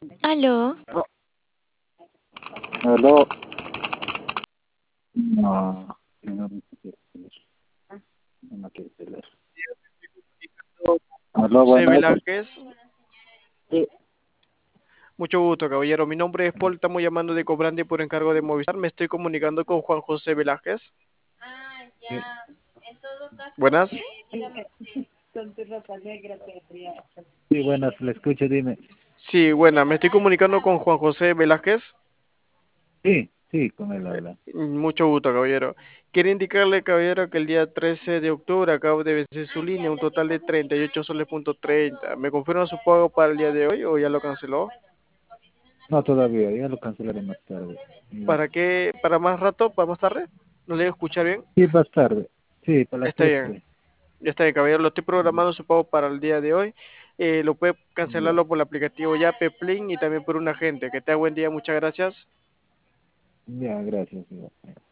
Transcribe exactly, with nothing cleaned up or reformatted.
Aló, Aló. No, no me quiere tener. No me quiere tener. Aló, José buenas. Velázquez. Sí, Mucho gusto, caballero. Mi nombre es Paul, estamos llamando de Cobrandi por encargo de Movistar. Me estoy comunicando con Juan José Velázquez. sí, Buenas. sí, buenas, le escucho, dime. Sí, buena, me estoy comunicando con Juan José Velázquez. Sí, sí, con él habla. Mucho gusto, caballero. Quiero indicarle, caballero, que el día trece de octubre acabo de vencer su línea, un total de treinta y ocho soles punto treinta. ¿Me confirma su pago para el día de hoy o ya lo canceló? No, todavía, ya lo cancelaré más tarde. Ya. ¿Para qué? ¿Para más rato? ¿Para más tarde? ¿No le voy a escuchar bien? Sí, más tarde. Sí, para las Está bien. trece. Ya está bien, caballero. Lo estoy programando su pago para el día de hoy. Eh, lo puede Ya, cancelarlo por el aplicativo Yape, Plin y también por un agente. Que tenga buen día. Muchas gracias. ya, gracias. Ya.